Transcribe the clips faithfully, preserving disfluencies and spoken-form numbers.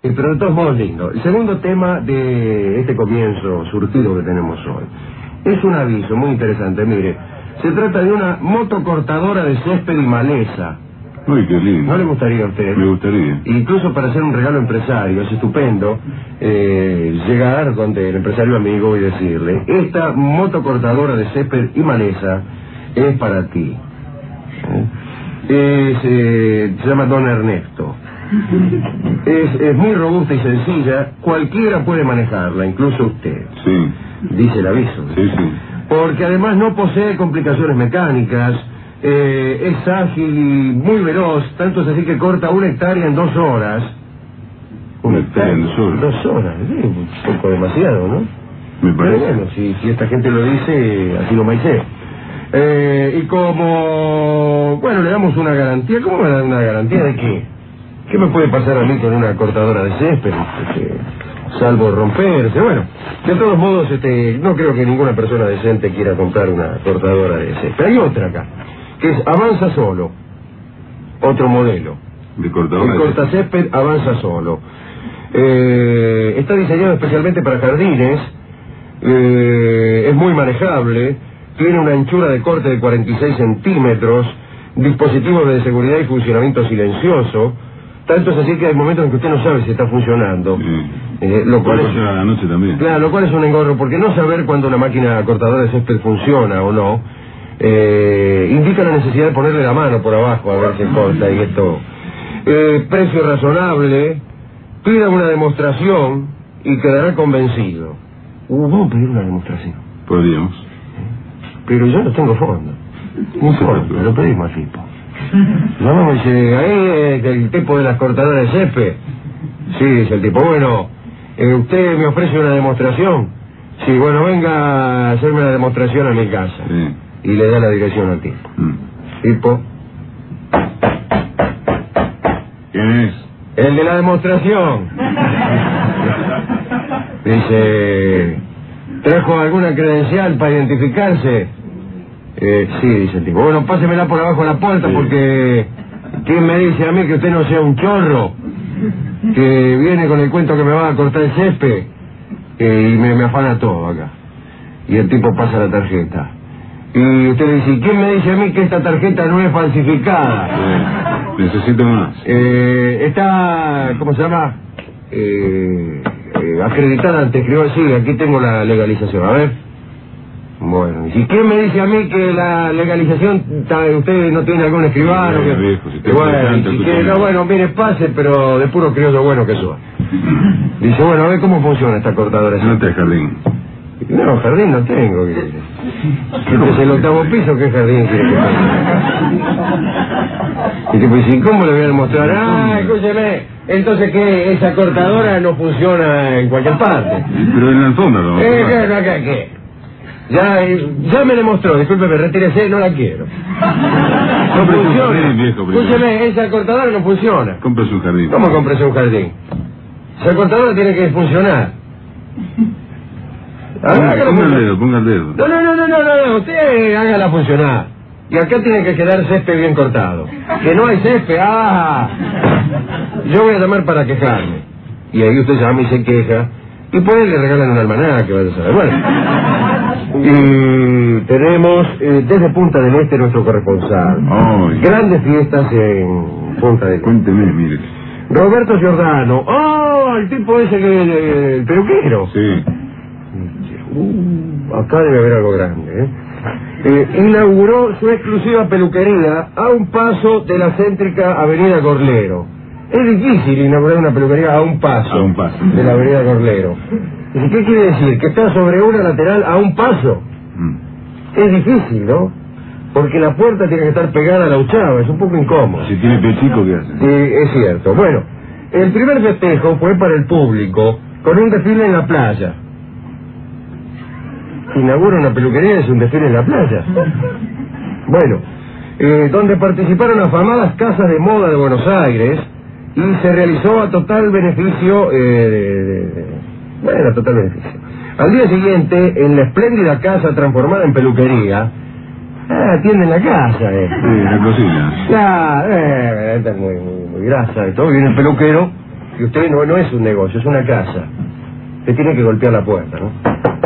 pero de todos modos lindo. El segundo tema de este comienzo surtido que tenemos hoy es un aviso muy interesante. Mire, se trata de una motocortadora de césped y maleza. Uy, qué lindo. ¿No le gustaría a usted? Me gustaría. Incluso para hacer un regalo empresario, es estupendo eh, llegar donde el empresario amigo y decirle: esta motocortadora de césped y maleza es para ti. ¿Eh? Es, eh, se llama Don Ernesto. Es, es muy robusta y sencilla, cualquiera puede manejarla, incluso usted. Sí. Dice el aviso. Sí, sí. Porque además no posee complicaciones mecánicas, eh, es ágil y muy veloz, tanto es así que corta una hectárea en dos horas. Una hectárea en dos horas. Dos horas, sí, un poco demasiado, ¿no? Me parece. Pero bueno, si, si esta gente lo dice, así lo maicé. Eh, y como, bueno, le damos una garantía. ¿Cómo me dan una garantía de qué? ¿Qué me puede pasar a mí con una cortadora de césped? Este, salvo romperse. Bueno, de todos modos, este, no creo que ninguna persona decente quiera comprar una cortadora de césped. Hay otra acá, que es Avanza Solo. Otro modelo. De cortadora. El cortacésped Avanza Solo. Eh, está diseñado especialmente para jardines. Eh, es muy manejable. Tiene una anchura de corte de cuarenta y seis centímetros. Dispositivos de seguridad y funcionamiento silencioso. Tanto es así que hay momentos en que usted no sabe si está funcionando. Sí. Eh, lo cual es, a la noche también. Claro, lo cual es un engorro, porque no saber cuándo una máquina cortadora de césped funciona o no, eh, indica la necesidad de ponerle la mano por abajo a ver si corta y esto. Eh, precio razonable, pida una demostración y quedará convencido. Uh, vamos a pedir una demostración. Podríamos. Pero yo no tengo fondo. No importa, lo pedimos al tipo. No, dice, ahí el tipo de las cortadoras de césped. Sí, dice el tipo, bueno, eh, ¿usted me ofrece una demostración? Sí, bueno, venga a hacerme una demostración a mi casa. Sí. Y le da la dirección al tipo. Mm. Tipo. ¿Quién es? El de la demostración. Dice, ¿trajo alguna credencial para identificarse? Eh, sí, dice el tipo. Bueno, pásemela por abajo de la puerta, sí. Porque ¿quién me dice a mí que usted no sea un chorro que viene con el cuento que me va a cortar el césped? Eh, y me, me afana todo acá. Y el tipo pasa la tarjeta. Y usted le dice, ¿quién me dice a mí que esta tarjeta no es falsificada? Sí. Necesito más. Eh, está, ¿cómo se llama? Eh, eh, acreditada ante escribano. Sí, aquí tengo la legalización. A ver. Bueno, ¿y quién me dice a mí que la legalización, usted no tiene algún escribano? Sí, que, viejo, si que bueno, si quiere, no, bueno, mire, pase, pero de puro criollo bueno que soy. Dice, bueno, a ver cómo funciona esta cortadora. No te jardín. No, jardín no tengo. ¿Este es el octavo piso? ¿Qué jardín quiere que tenga? Y tipo, ¿y cómo le voy a demostrar? Ah, escúcheme, entonces que esa cortadora no funciona en cualquier parte. Pero en la alfombra no. Eh, ¿qué, qué, qué? Ya, ya me demostró, discúlpeme, retírese, no la quiero. No funciona. Jardín, viejo, escúcheme, esa cortadora no funciona. Compres un jardín. ¿Cómo compres un jardín? Esa cortadora tiene que funcionar. Ponga, ponga el dedo, ponga el dedo. No, no, no, no, no, no, usted hágala funcionar. Y acá tiene que quedar césped bien cortado. Que no hay césped, ah. Yo voy a llamar para quejarme. Y ahí usted llama y se queja. Y por ahí le regalan un almanaque, vaya a saber. Bueno. Y tenemos eh, desde Punta del Este nuestro corresponsal. Oh, grandes fiestas en Punta del Este. Cuénteme, mire. Roberto Giordano. ¡Oh! El tipo ese que... El peluquero. Sí. Uh, acá debe haber algo grande, ¿eh? Eh, inauguró su exclusiva peluquería a un paso de la céntrica Avenida Gorlero. Es difícil inaugurar una peluquería a un paso, a un paso. de la Avenida Gorlero. ¿Y qué quiere decir? ¿Que está sobre una lateral a un paso? Mm. Es difícil, ¿no? Porque la puerta tiene que estar pegada a la uchava, es un poco incómodo. Si tiene pie chico, ¿qué hace? Sí, es cierto. Bueno, el primer festejo fue para el público, con un desfile en la playa. Inaugura una peluquería, es un desfile en la playa. Bueno, eh, donde participaron afamadas casas de moda de Buenos Aires y se realizó a total beneficio, eh, de, de, de, bueno, a total beneficio. Al día siguiente, en la espléndida casa transformada en peluquería, ah, atienden la casa, eh. Sí, la cocina. Ya, eh, está muy, muy, muy grasa y todo, viene el peluquero que usted no, no es un negocio, es una casa. Usted tiene que golpear la puerta, ¿no?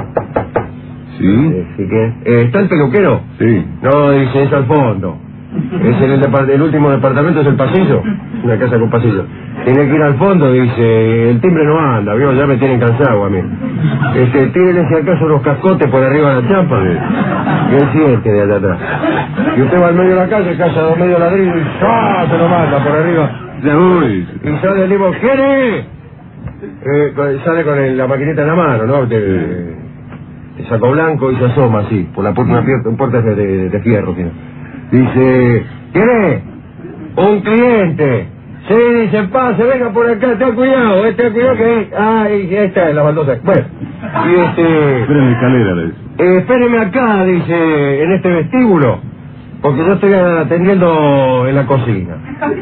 ¿Sí? Así que, eh, ¿está el peluquero? Sí. No, dice, es al fondo. Es en el, depart el último departamento, es el pasillo. Una casa con pasillo. Tiene que ir al fondo, dice, el timbre no anda, ¿vio? Ya me tienen cansado a mí. Este, tírenle si acaso unos cascotes por arriba de la chapa. Y él siente de allá atrás. Y usted va al medio de la calle, casa dos medio ladrillo y ¡ah! Se lo manda por arriba. Ya voy. Y sale el libro, ¿quién es? Eh, con- sale con el- la maquinita en la mano, ¿no? De, de saco blanco y se asoma así, por la puerta, una pier- puerta de, de, de fierro tiene. Dice, ¿quién es? Un cliente. Sí, dice, pase, venga por acá, ten cuidado, eh, ten cuidado que... Ah, y ahí está, en la baldosa. Bueno, y este... Espera en la escalera, le dice. Eh, espéreme acá, dice, en este vestíbulo, porque yo estoy atendiendo en la cocina.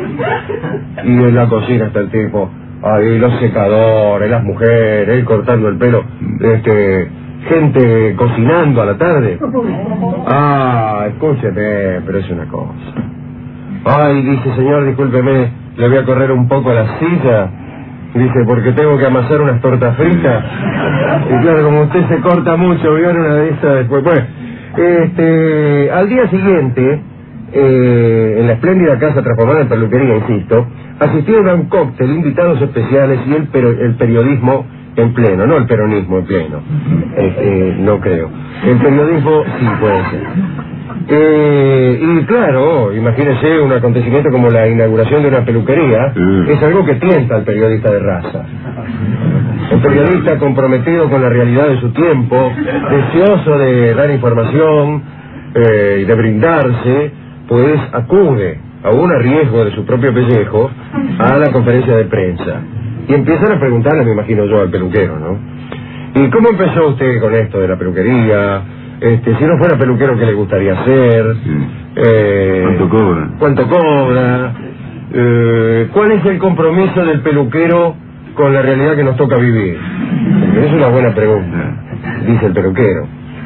Y en la cocina está el tipo, ahí los secadores, las mujeres, él cortando el pelo, este, gente cocinando a la tarde. Ah, escúcheme, pero es una cosa. Ay, dice, señor, discúlpeme, le voy a correr un poco a la silla. Dice, porque tengo que amasar unas tortas fritas. Y claro, como usted se corta mucho, vio en una de esas después. Bueno, este, al día siguiente, eh, en la espléndida casa transformada en peluquería, insisto, asistieron a un cóctel, invitados especiales y el, pero, el periodismo en pleno, no el peronismo en pleno. Este, no creo. El periodismo sí puede ser. Eh, y claro, imagínese un acontecimiento como la inauguración de una peluquería, Sí. es algo que tienta al periodista de raza. El periodista comprometido con la realidad de su tiempo, deseoso de dar información eh, y de brindarse, pues acude, aún a riesgo de su propio pellejo, a la conferencia de prensa. Y empiezan a preguntarle, me imagino yo, al peluquero, ¿no? ¿Y cómo empezó usted con esto de la peluquería? Este, si no fuera peluquero, ¿qué le gustaría hacer? Sí. Eh, ¿Cuánto cobra? ¿Cuánto cobra? Eh, ¿Cuál es el compromiso del peluquero con la realidad que nos toca vivir? Porque es una buena pregunta, dice el peluquero.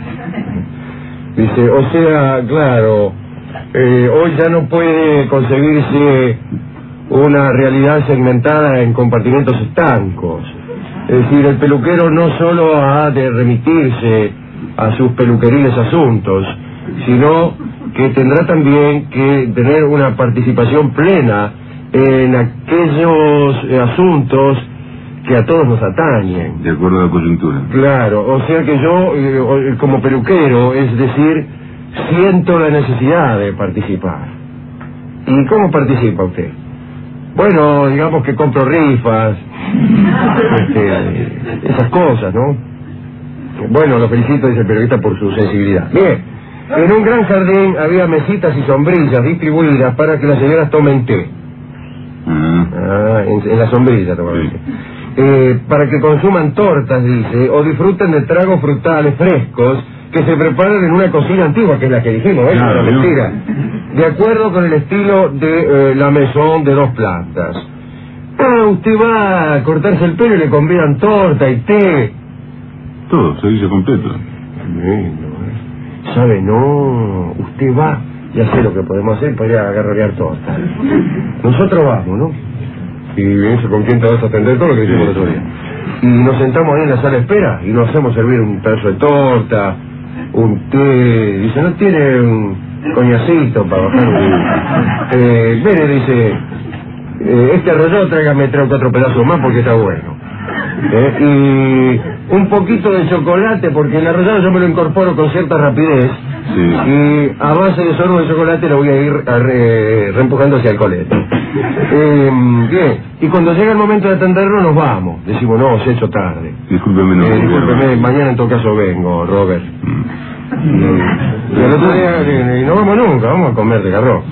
Dice, o sea, claro, eh, hoy ya no puede concebirse una realidad segmentada en compartimentos estancos. Es decir, el peluquero no solo ha de remitirse a sus peluqueriles asuntos, sino que tendrá también que tener una participación plena en aquellos eh, asuntos que a todos nos atañen. De acuerdo a la coyuntura. Claro, o sea que yo, eh, como peluquero, es decir, siento la necesidad de participar. ¿Y cómo participa usted? Bueno, digamos que compro rifas, este, esas cosas, ¿no? Bueno, lo felicito, dice el periodista, por su sensibilidad. Bien, en un gran jardín había mesitas y sombrillas distribuidas para que las señoras tomen té. Ah, Ah, en, en la sombrilla toman Sí. té. Eh, para que consuman tortas, dice, o disfruten de tragos frutales frescos que se preparan en una cocina antigua, que es la que dijimos, ¿eh? Claro, No, ¿no? mentira. De acuerdo con el estilo de eh, la mesón de dos plantas. Ah, usted va a cortarse el pelo y le convidan torta y té. todo, servicio completo. Bueno, ¿eh? ¿Sabe? No, usted va, ya sé lo que podemos hacer para ir a agarrorear torta. Nosotros vamos, ¿no? Y eso, ¿con quién te vas a atender? Todo lo que hicimos el otro día. Y nos sentamos ahí en la sala de espera y nos hacemos servir un pedazo de torta, un té. Dice, ¿no tiene un coñacito para bajar un... Eh, mire, dice, eh, este arrollado tráigame tres o cuatro pedazos más porque está bueno. Eh, y un poquito de chocolate, porque el arrollado yo me lo incorporo con cierta rapidez. Sí. Y a base de sorbo de chocolate lo voy a ir a re, reempujando hacia el colete. Eh, bien, y cuando llega el momento de atenderlo nos vamos. Decimos, no, se ha hecho tarde. Discúlpeme, no. Eh, discúlpeme, mañana en todo caso vengo, Robert. Mm. Y, y al otro día, eh, y no vamos nunca, vamos a comer de garro.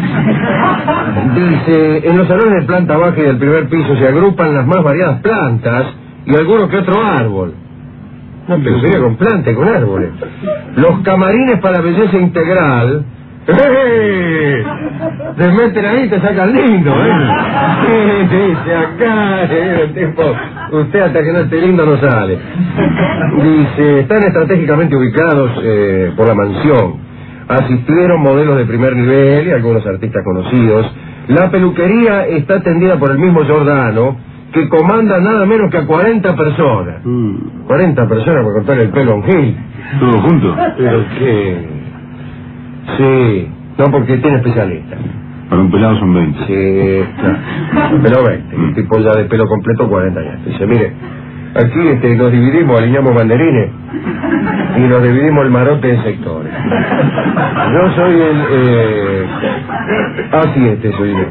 Dice, en los salones de planta baja y del primer piso se agrupan las más variadas plantas y alguno que otro árbol. Una peluquería con plantas y con árboles. Los camarines para belleza integral. ¡Eh! Te meten ahí y te sacan lindo, ¿eh? Sí, dice acá, eh, el tipo, usted hasta que no esté lindo no sale. Dice, están estratégicamente ubicados eh, por la mansión. Asistieron modelos de primer nivel y algunos artistas conocidos. La peluquería está atendida por el mismo Giordano, que comanda nada menos que a cuarenta personas. Uh, cuarenta personas para cortar el pelo a un gil. ¿Todo junto? Pero que... Sí, no, porque tiene especialista. Para un pelado son veinte. Sí, claro. Pero veinte. Un tipo ya de pelo completo, cuarenta años. Dice, mire, aquí este, nos dividimos, alineamos banderines y nos dividimos el marote en sectores. Yo soy el... Eh... Ah, sí, este soy yo.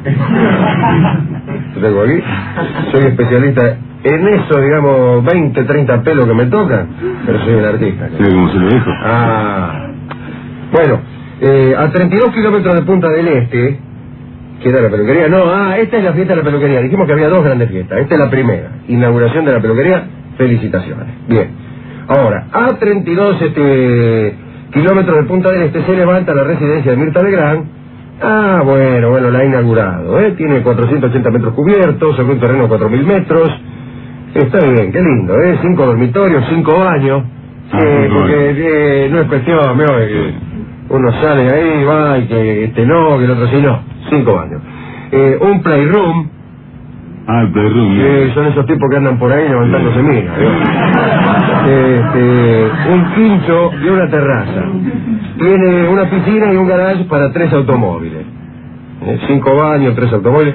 Lo tengo aquí. Soy especialista en eso, digamos, veinte, treinta pelos que me tocan, pero soy un artista. ¿Sí, cómo se lo dijo? Ah, bueno, eh, a treinta y dos kilómetros de Punta del Este, queda la peluquería. No, ah, esta es la fiesta de la peluquería. Dijimos que había dos grandes fiestas. Esta es la primera, inauguración de la peluquería. Felicitaciones. Bien. Ahora, a treinta y dos este, kilómetros de Punta del Este se levanta la residencia de Mirta Legrand. Ah, bueno, bueno, la ha inaugurado, ¿eh? Tiene cuatrocientos ochenta metros cubiertos, sobre un terreno de cuatro mil metros. Está bien, qué lindo, ¿eh? Cinco dormitorios, cinco baños. Ah, eh, cinco porque baños. eh, no es cuestión, ¿no? de que uno sale ahí, va, y que este no, que el otro sí, no. Cinco baños. Eh, un playroom. Ah, el playroom. Que son esos tipos que andan por ahí levantándose Sí. minas, ¿no? Este, un quincho y una terraza. Tiene una piscina y un garage para tres automóviles. Eh, cinco baños, tres automóviles.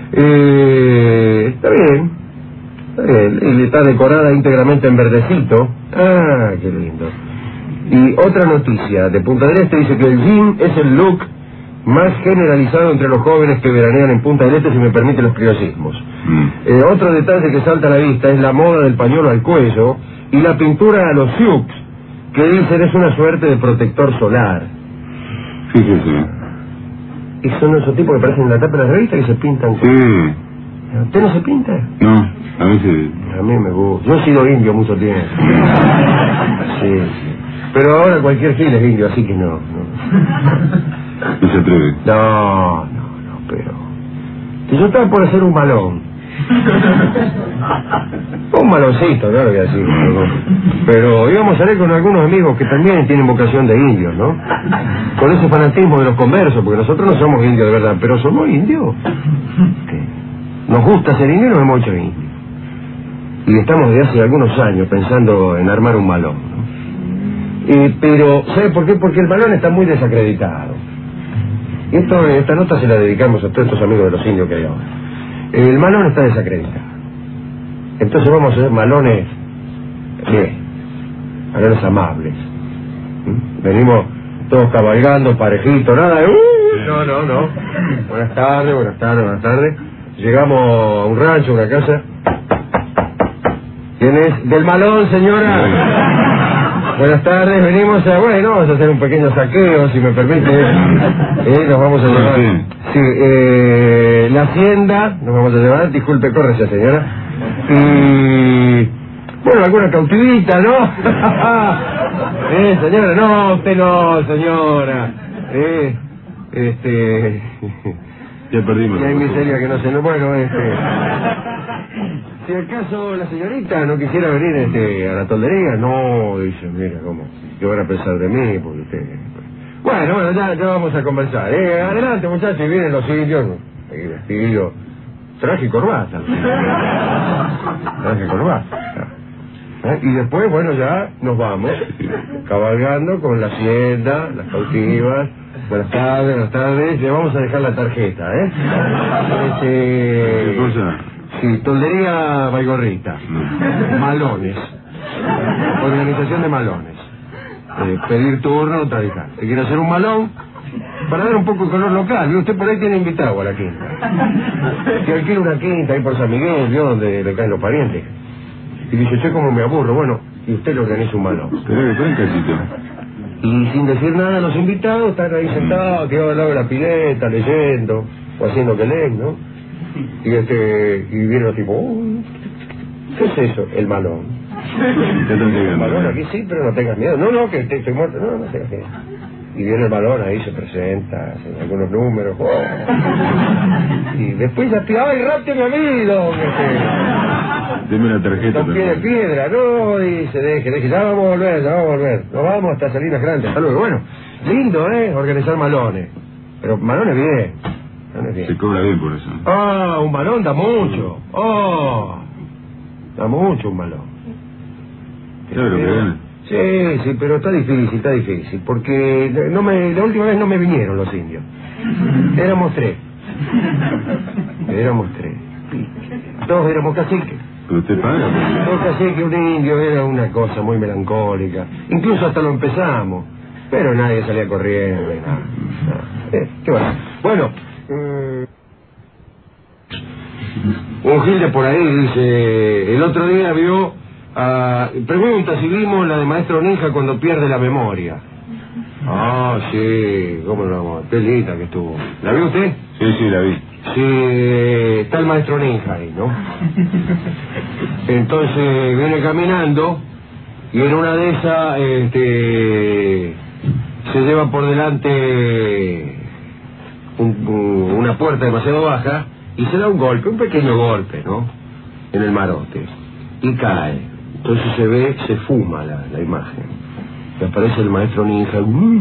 Eh, está bien. Está bien. Y está decorada íntegramente en verdecito. Ah, qué lindo. Y otra noticia de Punta del Este dice que el jean es el look más generalizado entre los jóvenes que veranean en Punta del Este, si me permiten los criollismos. Mm. Eh, otro detalle que salta a la vista es la moda del pañuelo al cuello y la pintura a los sioux, que dicen es una suerte de protector solar. Fíjese. Y son esos tipos que parecen en la tapa de la revista que se pintan. Sí. ¿Usted no se pinta? No, a veces... A mí me gusta. Yo he sido indio mucho tiempo. Sí, sí. Pero ahora cualquier gil es indio, así que no. No, No se atreve. no, no, no, pero... Si yo estaba por hacer un malón. Un maloncito, claro que así. Pero íbamos a salir con algunos amigos que también tienen vocación de indios, ¿no? Con ese fanatismo de los conversos, porque nosotros no somos indios de verdad, pero somos indios. Nos gusta ser indios y nos hemos hecho indios. Y estamos desde hace algunos años pensando en armar un malón, ¿no? Eh, pero, ¿sabe por qué? Porque el malón está muy desacreditado. Y esto, esta nota se la dedicamos a todos estos amigos de los indios que hay ahora. El malón está desacreditado. Entonces vamos a hacer malones bien, malones amables. ¿Mm? Venimos todos cabalgando, parejitos, nada de... Uh, no, no, no. Buenas tardes, buenas tardes, buenas tardes. Llegamos a un rancho, a una casa. ¿Quién es? Del malón, señora. Buenas tardes, venimos a... Bueno, vamos a hacer un pequeño saqueo, si me permite. Eh, nos vamos a llevar... Sí. Sí, eh, la hacienda, nos vamos a llevar, disculpe, córrese, señora. Y... Bueno, alguna cautivita, ¿no? eh, señora, no, usted no, señora. Eh, este... Ya perdimos. Y hay miseria que no se... No, bueno, este... Si acaso la señorita no quisiera venir este, a la toldería, no, dice, mira, ¿cómo? ¿Qué van a pensar de mí? Porque usted... Bueno, bueno, ya, ya vamos a conversar. Eh, adelante, muchachos, y vienen los indios, eh, vestido, traje y corbata. Traje y corbata. ¿Eh? Y después, bueno, ya nos vamos, cabalgando con la hacienda, las cautivas. Buenas tardes, buenas tardes. Le vamos a dejar la tarjeta, ¿eh? Este... ¿Qué cosa? Sí, toldería Baigorrita. No. Malones. Organización de malones. Eh, pedir turno, tal y tal. Si quiere hacer un malón, para dar un poco de color local. ¿Vio? Usted por ahí tiene invitado a la quinta. Si alquila una quinta ahí por San Miguel, ¿vio? Donde le caen los parientes. Y dice, che, como me aburro. Bueno, y usted le organiza un malón. Tenés que traer casito. Y sin decir nada, los invitados están ahí sentados, tirados al lado de la pileta, leyendo, o haciendo que leen, ¿no? Y este, y viene los tipos, "Uh, ¿qué es eso? El malón. Ya están El llegando. balón aquí sí, pero no tengas miedo. No, no, que te- estoy muerto. No, no tengas miedo. Y viene el balón ahí, se presenta, hace algunos números. Oh. Y después ya te, ¡ay, rápido, mi amigo! Deme la tarjeta. Con pie de perfecto. piedra, no, dice, deje, deje, ya vamos a volver, ya vamos a volver. Nos vamos hasta Salinas Grandes, hasta luego. Bueno, lindo, ¿eh? Organizar malones. Pero malones bien. Malones bien. Se cobra bien por eso. Ah, un balón da mucho. Oh. Da mucho un balón. Claro que gana. Sí, sí, pero está difícil, está difícil, porque no me, la última vez no me vinieron los indios. Éramos tres. Éramos tres. Todos éramos caciques. Pero usted paga. Dos caciques, un indio, era una cosa muy melancólica. Incluso hasta lo empezamos, pero nadie salía corriendo y nada. nada. Eh, ¿Qué va? Bueno, eh, un gil de por ahí dice, el otro día vio, a, pregunta si vimos la de Maestro Ninja cuando pierde la memoria. Ah, sí, cómo no, qué linda que estuvo. ¿La vio usted? Sí, sí, la vi. Sí, está el Maestro Ninja ahí, ¿no? Entonces viene caminando y en una de esas este, se lleva por delante un, un, una puerta demasiado baja y se da un golpe, un pequeño golpe, ¿no? En el marote. Y cae. Entonces se ve, se fuma la, la imagen. Y aparece el Maestro Ninja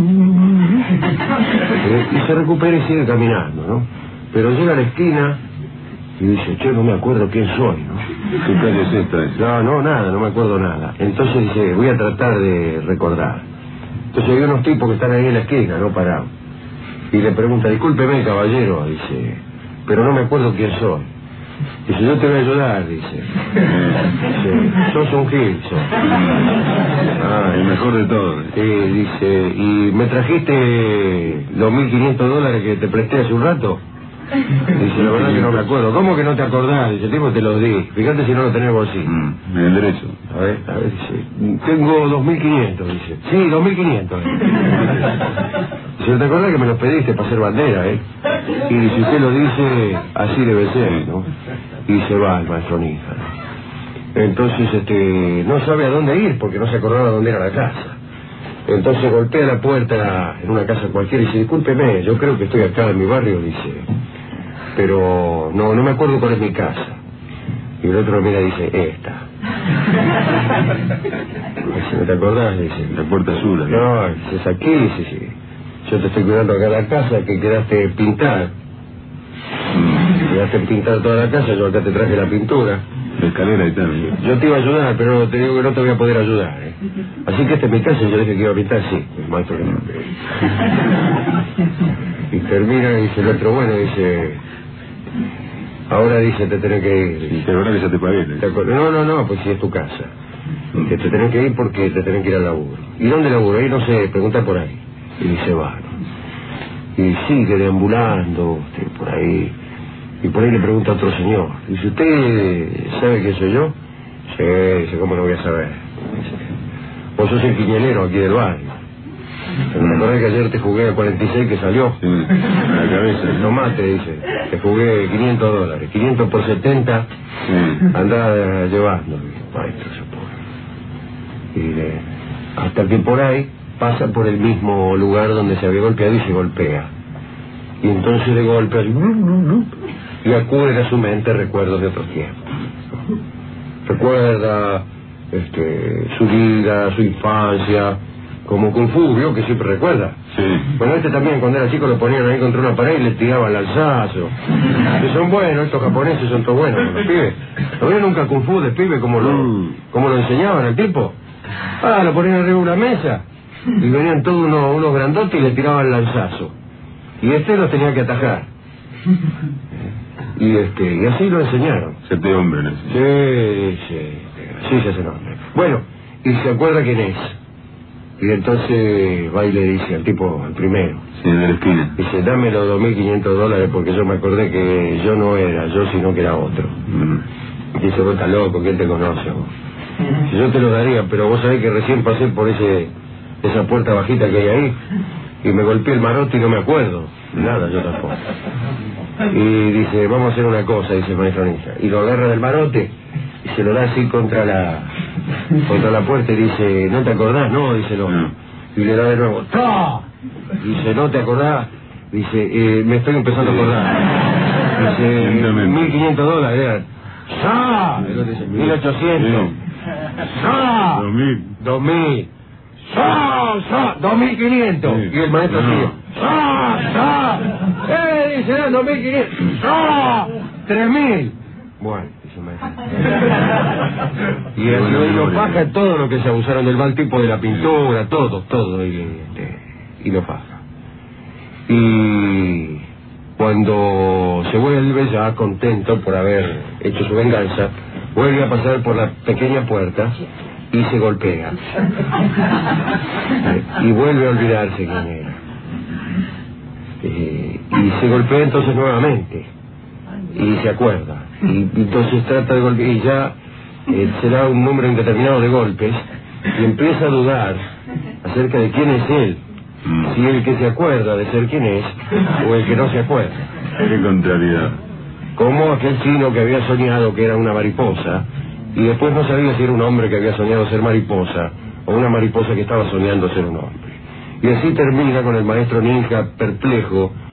y se recupera y sigue caminando, ¿no? Pero llega a la esquina y dice, che, no me acuerdo quién soy, ¿no? ¿Qué calle es esta? No, no, nada, no me acuerdo nada. Entonces dice, voy a tratar de recordar. Entonces hay unos tipos que están ahí en la esquina, ¿no? Parados. Y le pregunta, discúlpeme, caballero, dice, pero no me acuerdo quién soy. Dice, yo te voy a ayudar, dice. Dice, sos un gil, sos. Ah, el mejor de todos. Sí, dice, ¿y me trajiste los mil quinientos dólares que te presté hace un rato? Dice, la verdad que no me acuerdo. ¿Cómo que no te acordás? Dice, tipo, te los di. Fíjate si no lo tenés bolsillo. Mm, en el derecho. A ver, a ver, dice, tengo dos mil quinientos, dice. Sí, dos mil quinientos. Dice, ¿te acordás que me los pediste para hacer bandera, eh? Y si usted lo dice, así debe ser, ¿no? Y se va el Maestro Ninja. Entonces, este, no sabe a dónde ir porque no se acordaba dónde era la casa. Entonces golpea la puerta en una casa cualquiera y dice, discúlpeme, yo creo que estoy acá en mi barrio, dice, pero no, no me acuerdo cuál es mi casa. Y el otro mira y dice, esta. Dice, ¿no te acordás? Dice, La puerta azul. ¿eh? no, dice, es aquí, dice, sí. Yo te estoy cuidando acá la casa que quedaste pintar. Quedaste pintar toda la casa, yo acá te traje la pintura. La escalera y tal. Yo te iba a ayudar, pero te digo que no te voy a poder ayudar, ¿eh? Así que esta es mi casa y yo dije que iba a pintar, sí, el maestro que no. Y termina y dice el otro, bueno, dice, ahora dice te tenés que ir. Sí, pero ahora que ya te pagué. ¿Te acuerdas? No, no, no, pues si es tu casa. Que te tenés que ir porque te tenés que ir al laburo. ¿Y dónde laburo? Ahí no sé, pregunta por ahí. Y se va, ¿no? Y sigue deambulando usted por ahí. Y por ahí le pregunta a otro señor. Dice, ¿usted sabe quién soy yo? Sí, dice, ¿cómo lo voy a saber? Dice, vos sos el quiñonero aquí del barrio. ¿No te acordás que ayer te jugué a cuarenta y seis que salió? Sí, a la cabeza. El tomate, dice. Te jugué quinientos dólares. quinientos por setenta. Sí. Andá llevando. Maestro, se pone. Y eh, hasta que por ahí pasa por el mismo lugar donde se había golpeado y se golpea. Y entonces de golpe y acuden a su mente recuerdos de otros tiempos. Recuerda este, su vida, su infancia, como Kung Fu, ¿vio? Que siempre recuerda. Sí. Bueno, este también cuando era chico lo ponían ahí contra una pared y le tiraban el alzazo. Que son buenos, estos japoneses son todos buenos, los pibes. ¿No vieron nunca Kung Fu de pibe como lo, Mm. como lo enseñaban al tipo? Ah, lo ponían arriba de una mesa y venían todos unos, unos grandotes y le tiraban el lanzazo. Y este los tenía que atajar. Y este y así lo enseñaron. Sete hombre, ¿no? Sí, sí, sí se hace nombre. Bueno, y se acuerda quién es. Y entonces va y le dice al tipo, al primero. Sí, en la esquina. Dice, dame los dos mil quinientos dólares porque yo me acordé que yo no era yo, sino que era otro. Mm. Y dice, vos estás loco, ¿quién te conoce vos? Si yo te lo daría, pero vos sabés que recién pasé por ese esa puerta bajita que hay ahí y me golpeé el marote y no me acuerdo. Nada, yo tampoco. Y dice, vamos a hacer una cosa, dice el Maestro Ninja. Y lo agarra del marote y se lo da así contra la contra la puerta y dice, ¿no te acordás? No, dice no. No. Y le da de nuevo, ¡tá! Dice, ¿no te acordás? Dice, eh, me estoy empezando a acordar. Dice, Lentamente. mil quinientos dólares eran. ¡Sa! El otro dice, mil ochocientos. ¡Sa! Dos mil. Dos mil. ¡Sa! ¡Sa! Dos mil quinientos. Sí. Y el maestro No. sigue. ¡Sa! ¡Sa! ¡Eh! Dice, eran dos mil quinientos. ¡Sa! Tres mil. Bueno, dice el maestro. Y el hilo paja todo lo que se abusaron del mal tipo de la pintura, todo, todo, y, este, hilo paja. Y cuando se vuelve ya contento por haber hecho su venganza, vuelve a pasar por la pequeña puerta y se golpea. Y vuelve a olvidarse quién era. Eh, y se golpea entonces nuevamente. Y se acuerda. Y entonces trata de golpear. Y ya eh, se da un número indeterminado de golpes. Y empieza a dudar acerca de quién es él. Si el que se acuerda de ser quien es, o el que no se acuerda. Qué contrariedad. Como aquel chino que había soñado que era una mariposa, y después no sabía si era un hombre que había soñado ser mariposa, o una mariposa que estaba soñando ser un hombre. Y así termina con el maestro ninja perplejo,